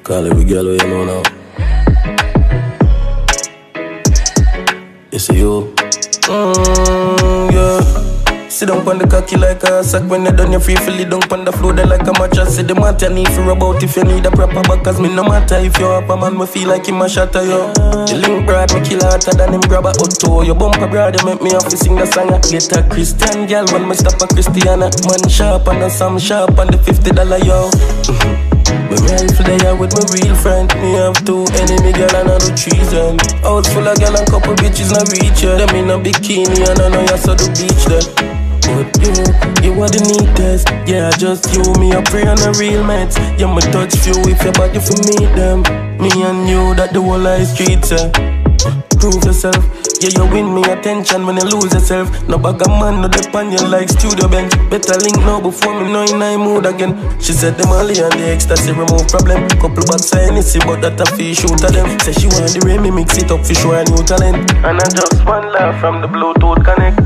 Call every girl who you know now. It's you. Yeah. Sit down on the cocky like a sack. When you done you free, feel it down on the floor. Then like a mattress. See the matter you need for about if you need a proper back. Cause me no matter if you're up a man, me feel like him a shatter you. The link broad, me kill harder than him grab a auto. Your bumper broad, you make me have to sing the song. Get a Christian girl when me stop a Christiana. Man sharp and a Sam sharp and the $50 yo. Me rifle there with my real friend. Me have two enemy girl and I do treason. House full of girl and couple bitches not reach ya. Them in a bikini and I know you saw the beach there. But you are the neatest. Yeah, just you, me a pray on a real mates. Yeah, me touch few if your body for meet them. Me and you, that the whole life streets prove yourself. Yeah, you win me attention when you lose yourself. No bag of man, no depend you like studio bench. Better link now before me know in I mood again. She said the Molly and the ecstasy remove problem. Couple bags of Hennessy, but that a fish shoot at them. Say she want the way me mix it up for show a new talent. And I just one laugh from the Bluetooth connect.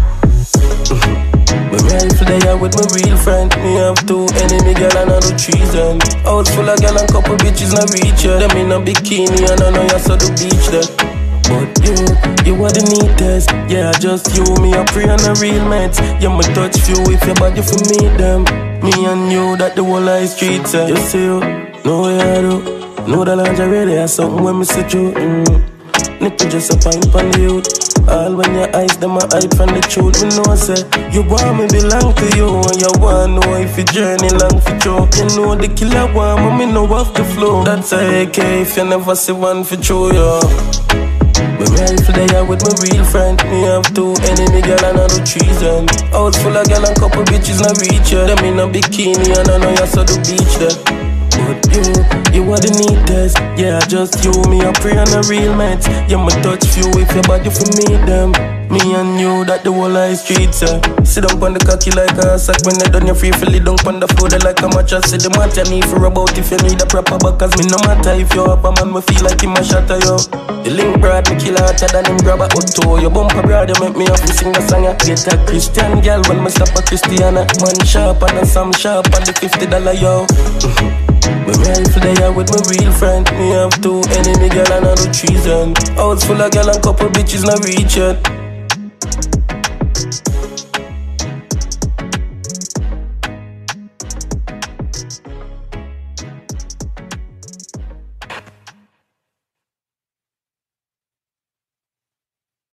Me rifle there with my real friend. Me have two enemy girl and I do treason. House full of girl and couple bitches not reach ya. Them in a bikini and I know you saw the beach there. But you are the neatest. Yeah, just you, me a pray on a real mates. Yeah, me touch few if your body for meet them. Me and you, that the whole life streets You see you, know what I do. Know the lingerie there something when me see you. Nipple just a pint on the youth. All when your eyes, them a hide from the truth. Me know say, you want me belong to you. And you want know if you journey long for you. You know the killer want me know off the floor. That's a AK if you never see one for true, yo. Me rifle there with my real friend. Me have two enemy girl and I do treason. House full of girl and couple bitches not reach ya. Them in a bikini and I know you saw the beach there. But you are the neatest. Yeah, just you, me a pray on a real mates. Yeah, me touch few if your body for meet them. Me and you, that the whole life streets Sit down on the cocky like a sack. When you done you free, feel it down on the floor. They like a mattress. See the matter you need for about if you need a proper back. Cause me no matter if you're up a man, me feel like him a shatter yo. The link broad, me kill harder than him grab a auto. Your bumper broad, you make me have to sing the song Get a Christian girl when me stop a Christiana. Man sharp and a Sam sharp and the $50 yo. Me rifle there with my real friend. Me have two enemy girl and I do treason. House full of girl and couple bitches not reach yet.